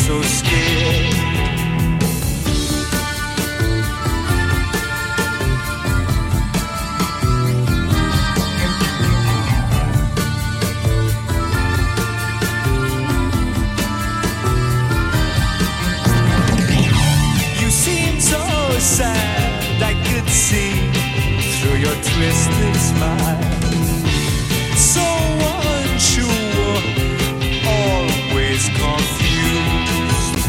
so scared. You seem so sad, I could see through your twisted smile. So unsure, always confused.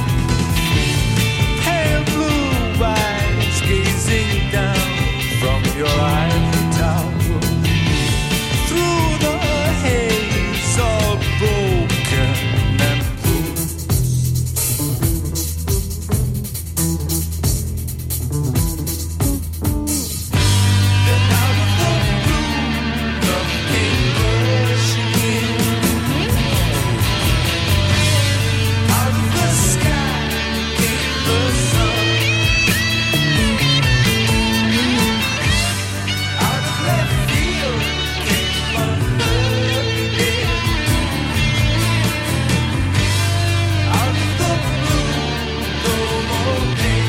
Pale blue eyes gazing down from your ivory tower. Through the haze, all broken and bruised. Then out of the blue, love came rushing in. Out of the sky came the sun. Out of left field came thunder again. Out of the blue, no more pain.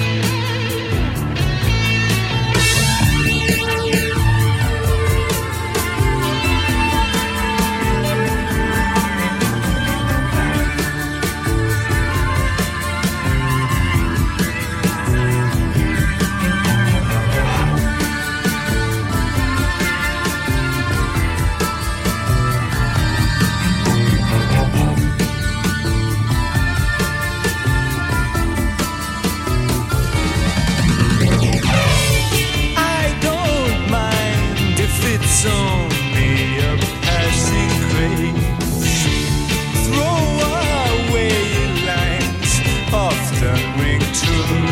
I don't mind if it's only a passing craze. Throw away lines often ring true.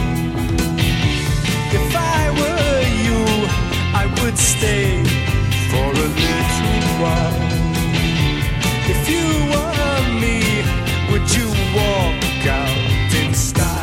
If I were you, I would stay for a little while. If you were me, would you walk out in style?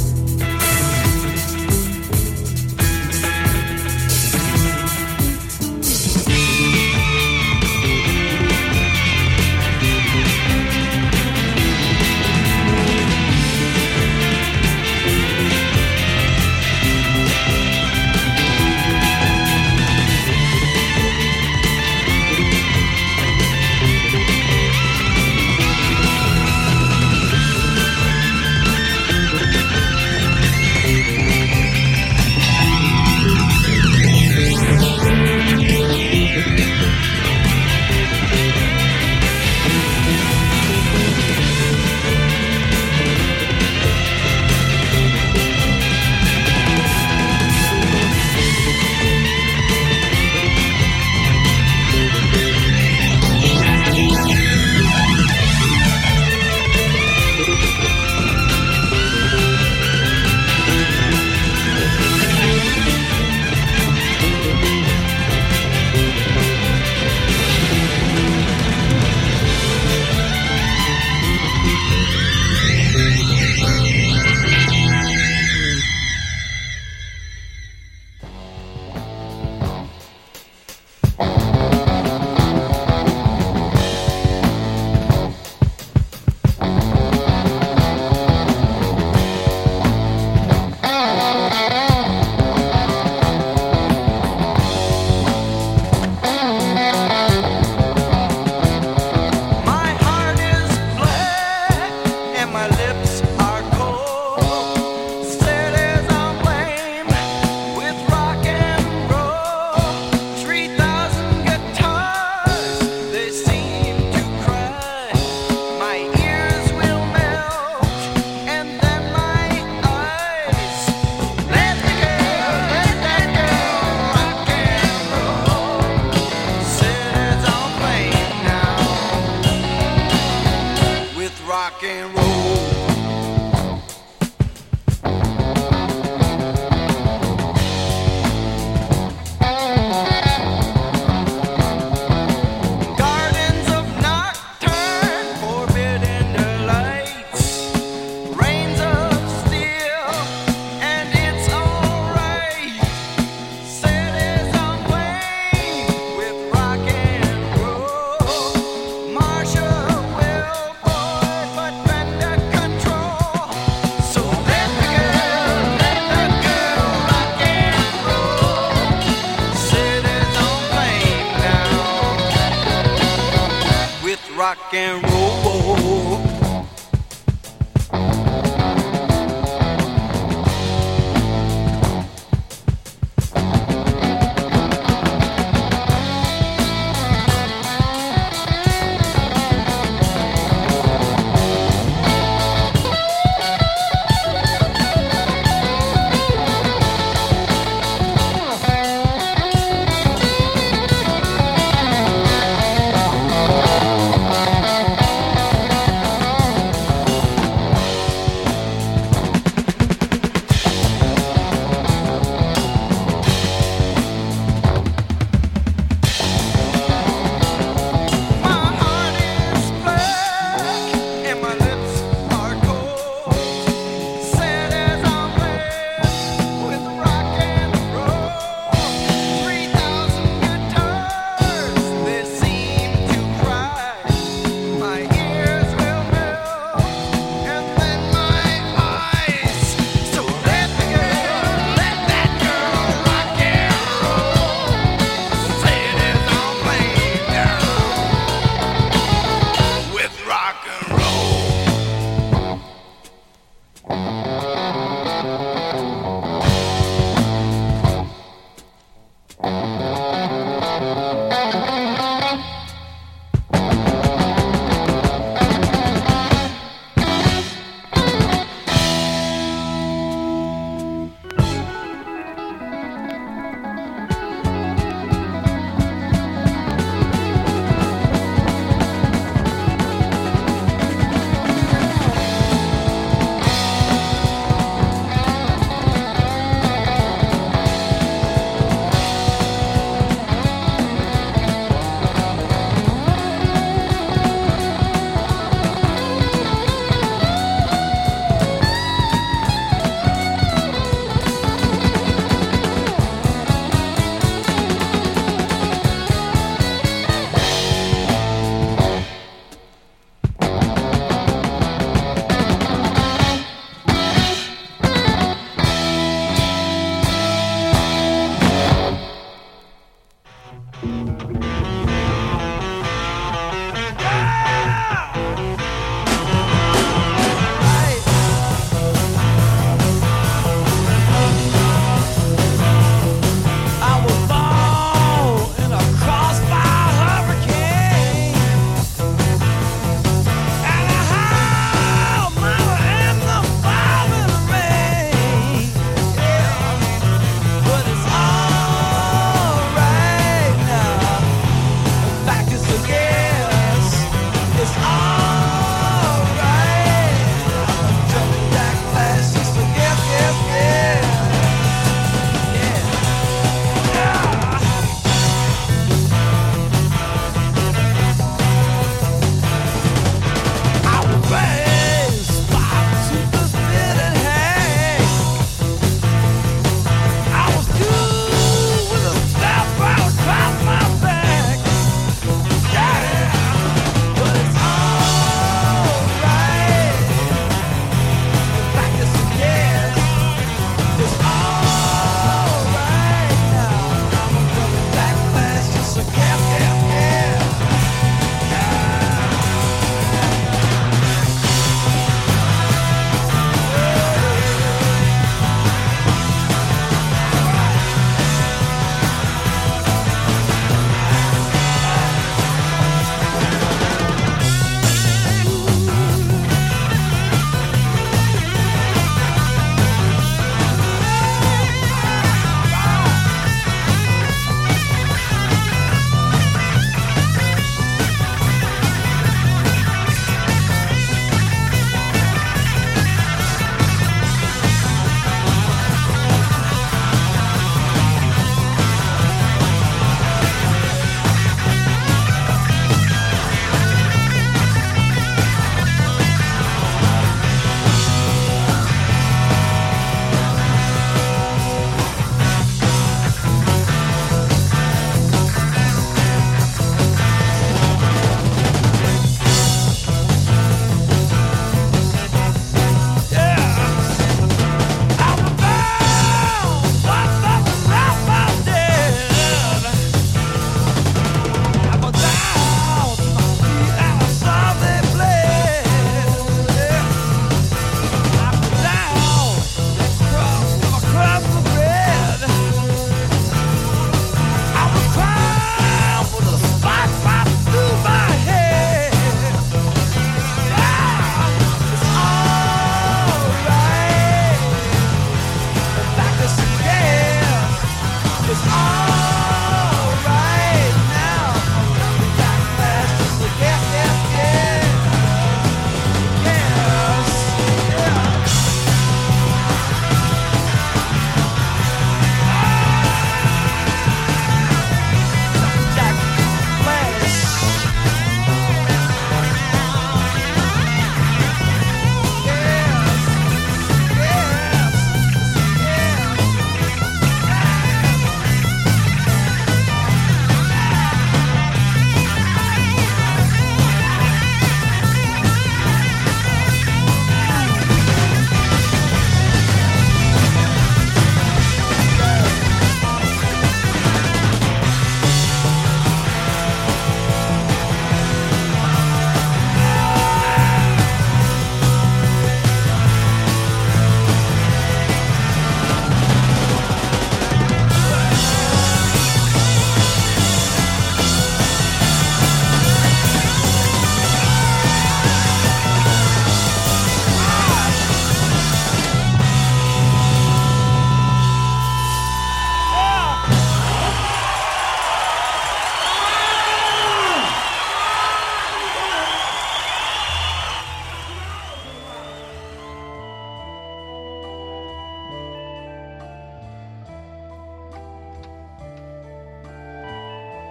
My heart is black and my lips are cold. Cities are blamed with rock and roll. 3,000 guitars, they seem to cry. My ears will melt and then my eyes. Let the girl, let that girl rock and roll. Cities are blamed now with rock and roll. Gardens of nocturne, forbidden delights, reigns of steel, and it's alright. Cities are blamed with rock and roll. Marshall will boy, but Bender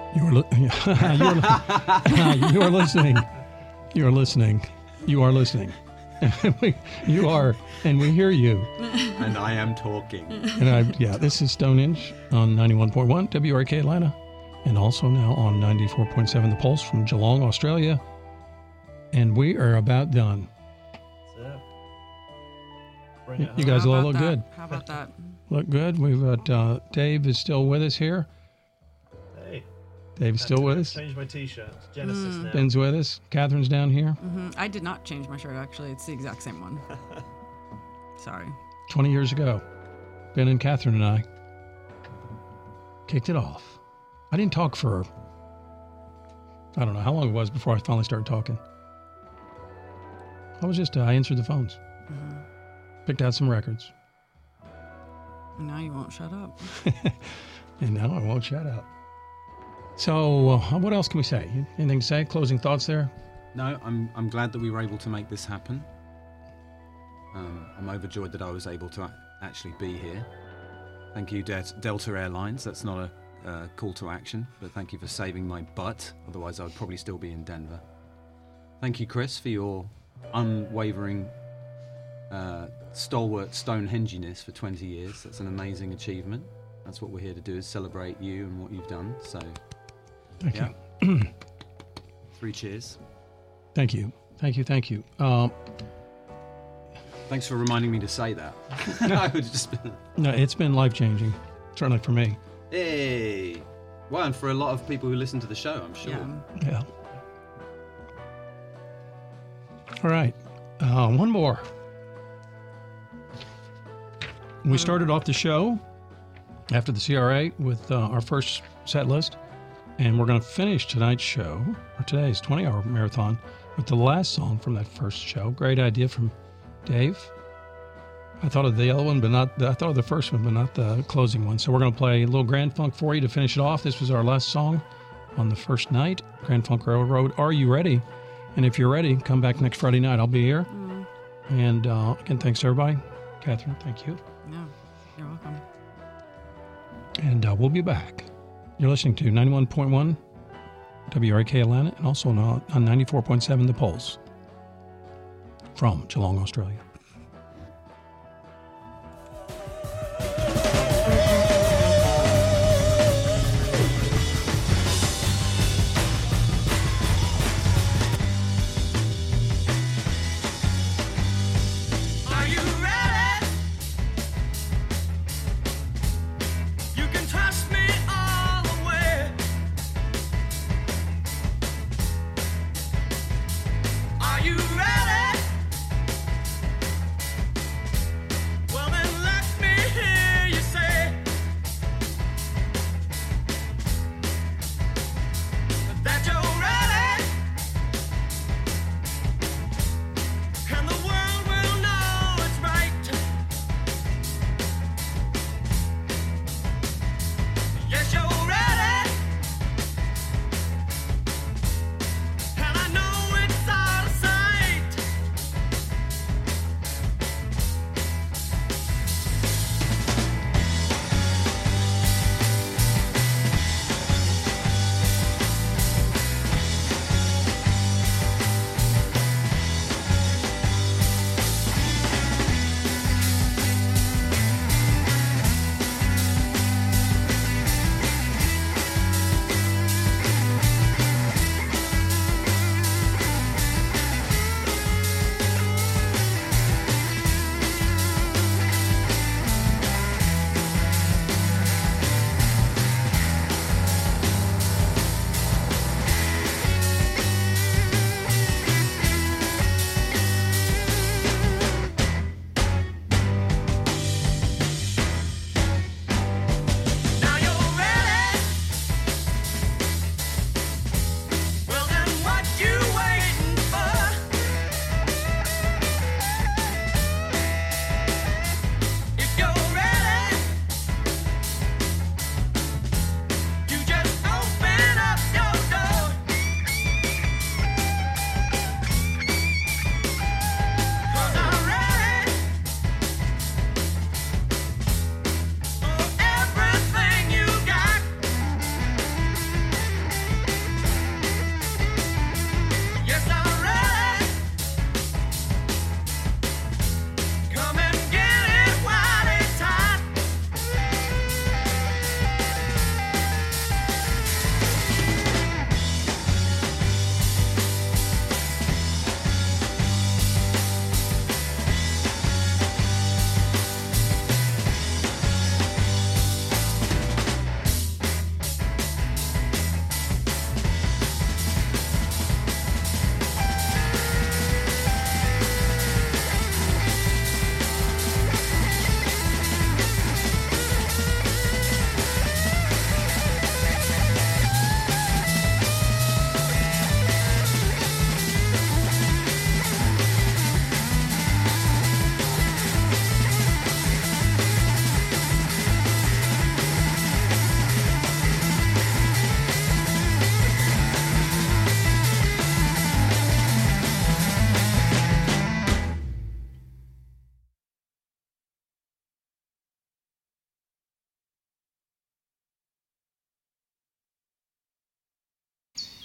You're listening. You're listening. You are listening. You are, and we hear you. And I am talking. And this is Stonehenge on 91.1 WRK Atlanta, and also now on 94.7 The Pulse from Geelong, Australia. And we are about done. You guys all look good. How about that? Look good. We've got Dave is still with us here. Hey. Dave's still with us. Changed my T-shirt. It's Genesis now. Ben's with us. Catherine's down here. Mm-hmm. I did not change my shirt, actually. It's the exact same one. Sorry. 20 years ago, Ben and Catherine and I kicked it off. I didn't talk for, I don't know how long it was before I finally started talking. I answered the phones. Mm-hmm. Picked out some records. And now you won't shut up. And now I won't shut up. So, what else can we say? Anything to say? Closing thoughts there? No, I'm glad that we were able to make this happen. I'm overjoyed that I was able to actually be here. Thank you, Delta Airlines. That's not a call to action, but thank you for saving my butt. Otherwise, I would probably still be in Denver. Thank you, Chris, for your unwavering, stalwart Stonehenginess for 20 years. That's an amazing achievement. That's what we're here to do, is celebrate you and what you've done. So, Thank you. 3 cheers. Thank you. Thanks for reminding me to say that. I would just been... No, it's been life-changing, certainly for me. Hey! Well, and for a lot of people who listen to the show, I'm sure. Yeah. All right. One more. We started off the show after the CRA with our first set list, and we're going to finish tonight's show, or today's 20-hour marathon, with the last song from that first show. Great idea from Dave. I thought of the other one, I thought of the first one, but not the closing one. So we're going to play a little Grand Funk for you to finish it off. This was our last song on the first night, Grand Funk Railroad. Are you ready? And if you're ready, come back next Friday night. I'll be here. And again, thanks to everybody. Catherine, thank you. Yeah, you're welcome. And we'll be back. You're listening to 91.1 WRK Atlanta, and also on 94.7 The Pulse from Geelong, Australia. Are you ready?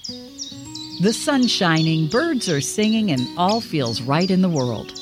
The sun's shining, birds are singing, and all feels right in the world.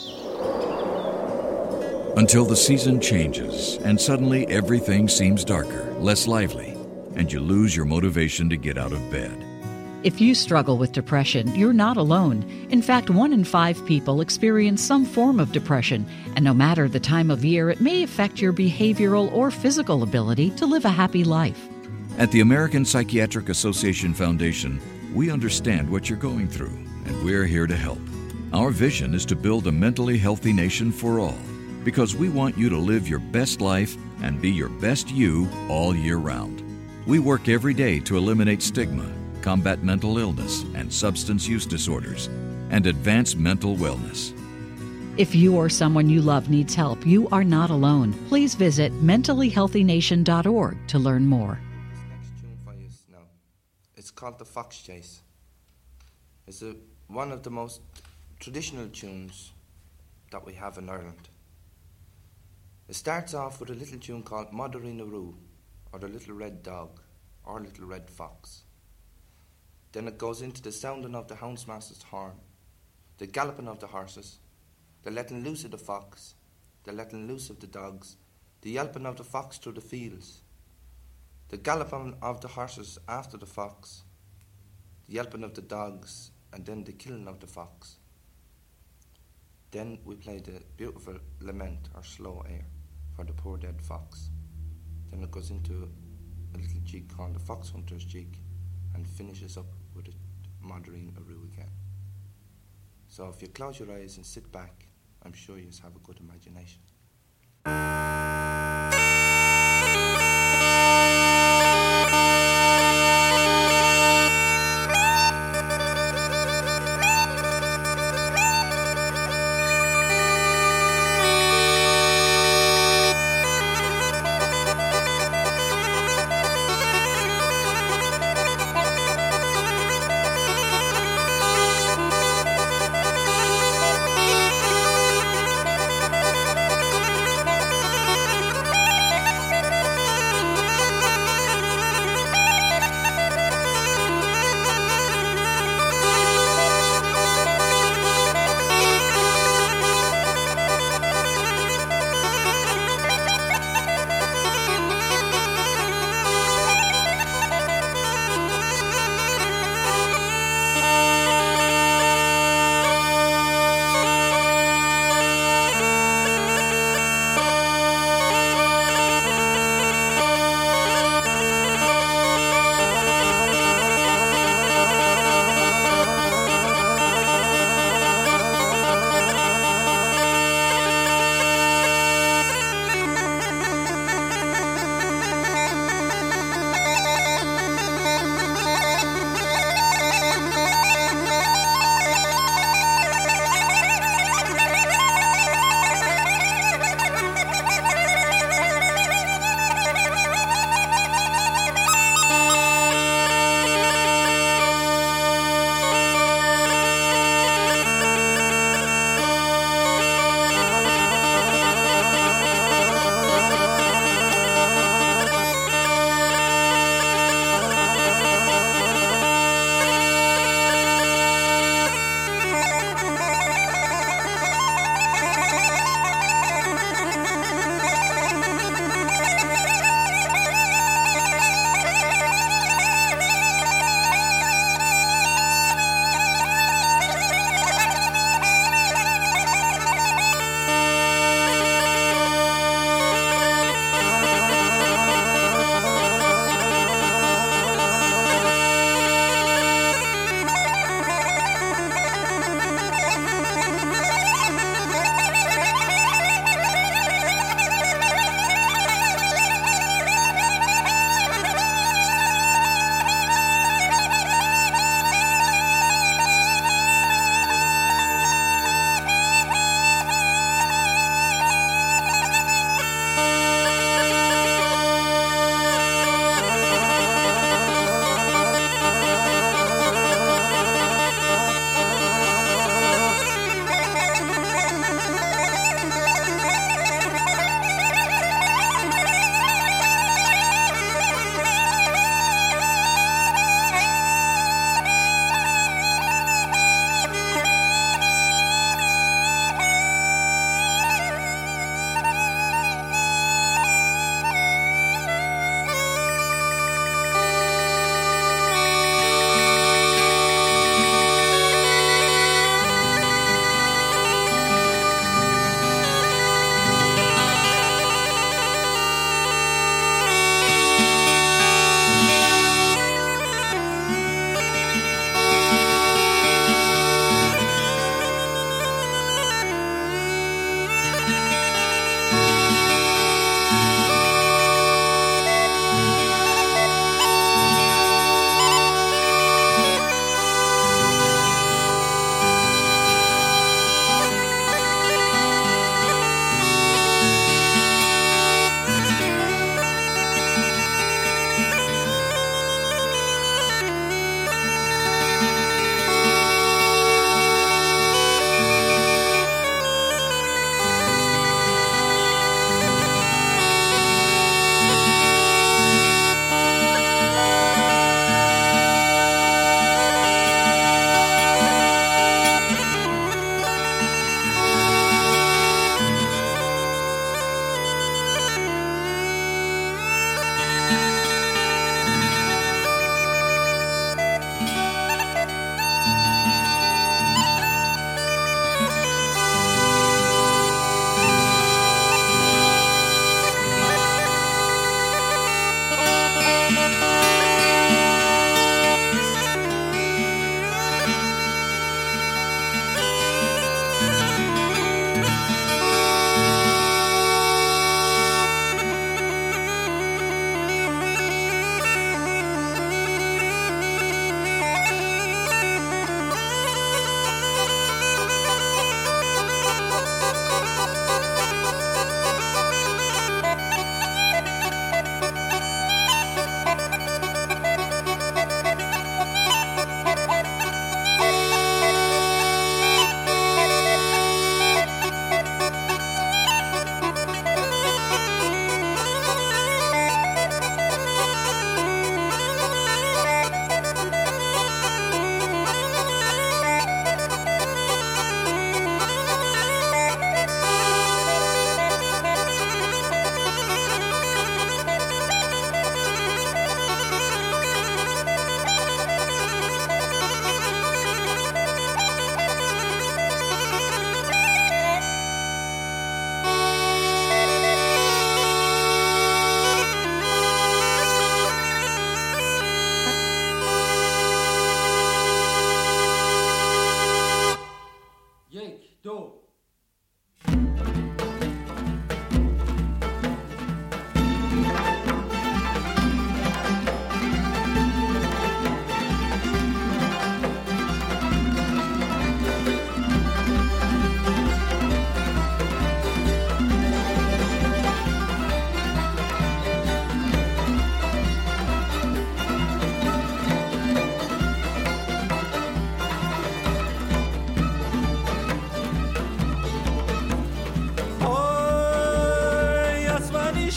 Until the season changes and suddenly everything seems darker, less lively, and you lose your motivation to get out of bed. If you struggle with depression, you're not alone. In fact, 1 in 5 people experience some form of depression, and no matter the time of year, it may affect your behavioral or physical ability to live a happy life. At the American Psychiatric Association Foundation, we understand what you're going through, and we're here to help. Our vision is to build a mentally healthy nation for all, because we want you to live your best life and be your best you all year round. We work every day to eliminate stigma, combat mental illness and substance use disorders, and advance mental wellness. If you or someone you love needs help, you are not alone. Please visit mentallyhealthynation.org to learn more. Next tune for you now. It's called The Fox Chase. It's one of the most traditional tunes that we have in Ireland. It starts off with a little tune called Mother-in-a-Roo, or The Little Red Dog, or Little Red Fox. Then it goes into the sounding of the houndsmaster's horn, the galloping of the horses, the letting loose of the fox, the letting loose of the dogs, the yelping of the fox through the fields, the galloping of the horses after the fox, the yelping of the dogs, and then the killing of the fox. Then we play the beautiful lament or slow air for the poor dead fox. Then it goes into a little jig called the Fox Hunter's Jig and finishes up with a Mother-in-a-Roo again. So if you close your eyes and sit back, I'm sure you'll have a good imagination.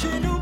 washing away.